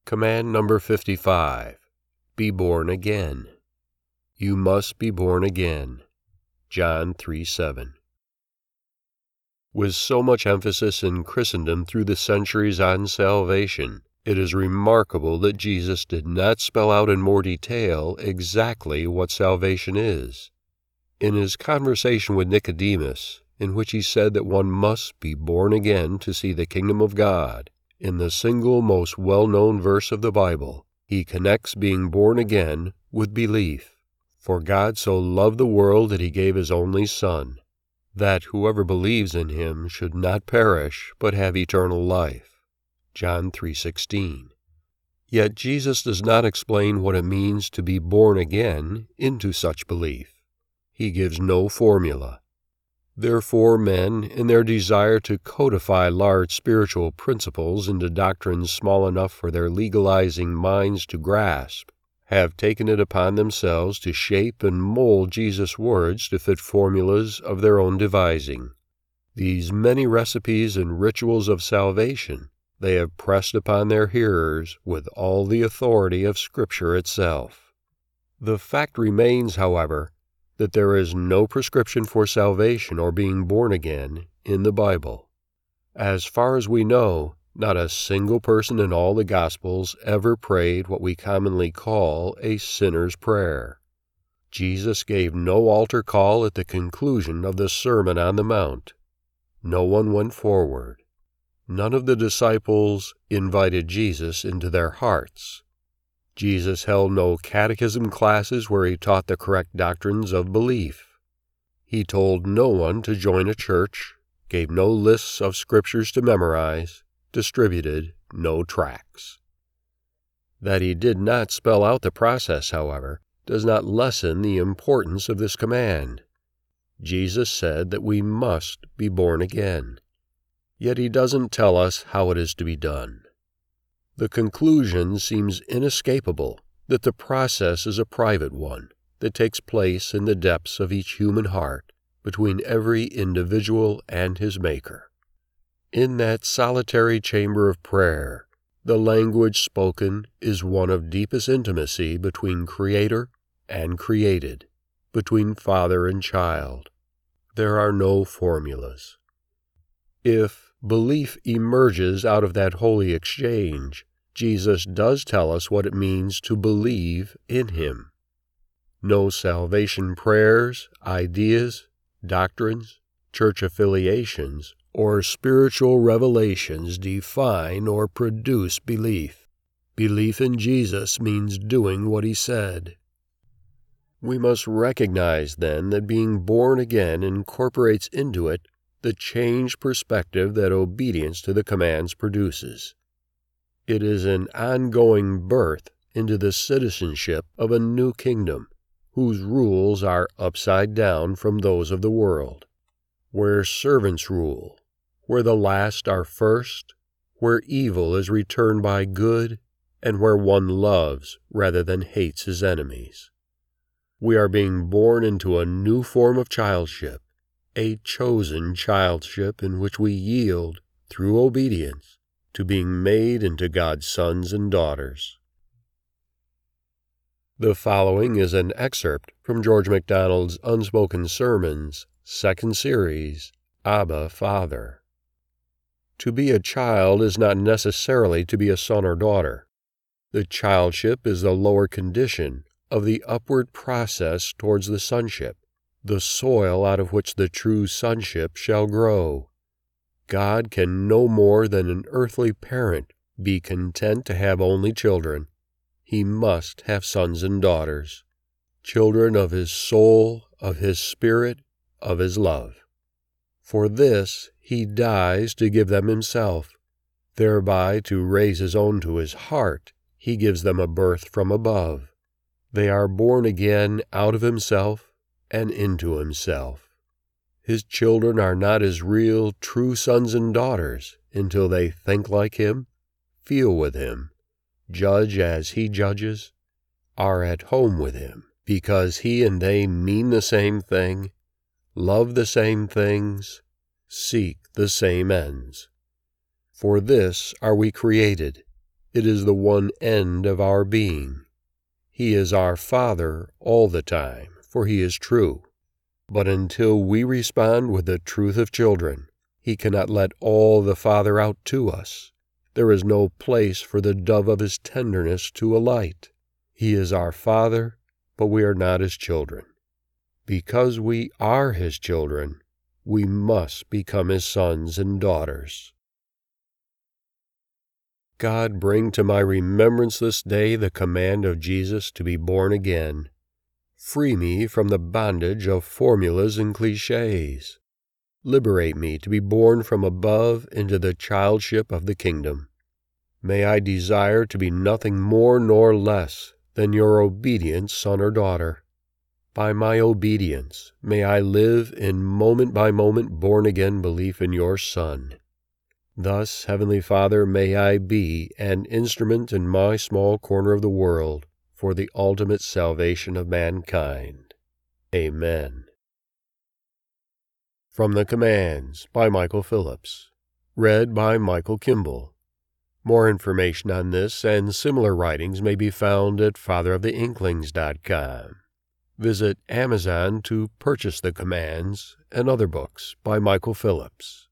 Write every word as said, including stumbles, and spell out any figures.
Command number fifty-five. Be born again. You must be born again. John three seven. With so much emphasis in Christendom through the centuries on salvation, it is remarkable that Jesus did not spell out in more detail exactly what salvation is. In his conversation with Nicodemus, in which he said that one must be born again to see the kingdom of God, in the single most well-known verse of the Bible, he connects being born again with belief. For God so loved the world that he gave his only Son, that whoever believes in him should not perish, but have eternal life. John three sixteen. Yet Jesus does not explain what it means to be born again into such belief. He gives no formula. Therefore, men, in their desire to codify large spiritual principles into doctrines small enough for their legalizing minds to grasp, have taken it upon themselves to shape and mold Jesus' words to fit formulas of their own devising. These many recipes and rituals of salvation they have pressed upon their hearers with all the authority of Scripture itself. The fact remains, however, that there is no prescription for salvation or being born again in the Bible. As far as we know, not a single person in all the Gospels ever prayed what we commonly call a sinner's prayer. Jesus gave no altar call at the conclusion of the Sermon on the Mount. No one went forward. None of the disciples invited Jesus into their hearts. Jesus held no catechism classes where he taught the correct doctrines of belief. He told no one to join a church, gave no lists of scriptures to memorize, distributed no tracts. That he did not spell out the process, however, does not lessen the importance of this command. Jesus said that we must be born again. Yet he doesn't tell us how it is to be done. The conclusion seems inescapable that the process is a private one that takes place in the depths of each human heart between every individual and his Maker. In that solitary chamber of prayer, the language spoken is one of deepest intimacy between Creator and created, between father and child. There are no formulas. If belief emerges out of that holy exchange, Jesus does tell us what it means to believe in him. No salvation prayers, ideas, doctrines, church affiliations, or spiritual revelations define or produce belief. Belief in Jesus means doing what he said. We must recognize, then, that being born again incorporates into it the changed perspective that obedience to the commands produces. It is an ongoing birth into the citizenship of a new kingdom, whose rules are upside down from those of the world, where servants rule, where the last are first, where evil is returned by good, and where one loves rather than hates his enemies. We are being born into a new form of childship, a chosen childship in which we yield, through obedience, to being made into God's sons and daughters. The following is an excerpt from George MacDonald's Unspoken Sermons, second series, Abba, Father. To be a child is not necessarily to be a son or daughter. The childship is the lower condition of the upward process towards the sonship, the soil out of which the true sonship shall grow. God can no more than an earthly parent be content to have only children. He must have sons and daughters, children of his soul, of his spirit, of his love. For this he dies to give them himself, thereby to raise his own to his heart. He gives them a birth from above. They are born again out of himself and into himself. His children are not his real, true sons and daughters until they think like him, feel with him, judge as he judges, are at home with him, because he and they mean the same thing, love the same things, seek the same ends. For this are we created, It is the one end of our being. He is our Father all the time, for He is true. But until we respond with the truth of children, He cannot let all the Father out to us. There is no place for the dove of His tenderness to alight. He is our Father, but we are not His children. Because we are His children, we must become His sons and daughters. God, bring to my remembrance this day the command of Jesus to be born again. Free me from the bondage of formulas and cliches. Liberate me to be born from above into the childship of the kingdom. May I desire to be nothing more nor less than your obedient son or daughter. By my obedience, may I live in moment-by-moment born-again belief in your Son. Thus, Heavenly Father, may I be an instrument in my small corner of the world for the ultimate salvation of mankind. Amen. From the Commands by Michael Phillips. Read by Michael Kimball. More information on this and similar writings may be found at father of the inklings dot com. Visit Amazon to purchase the Commands and other books by Michael Phillips.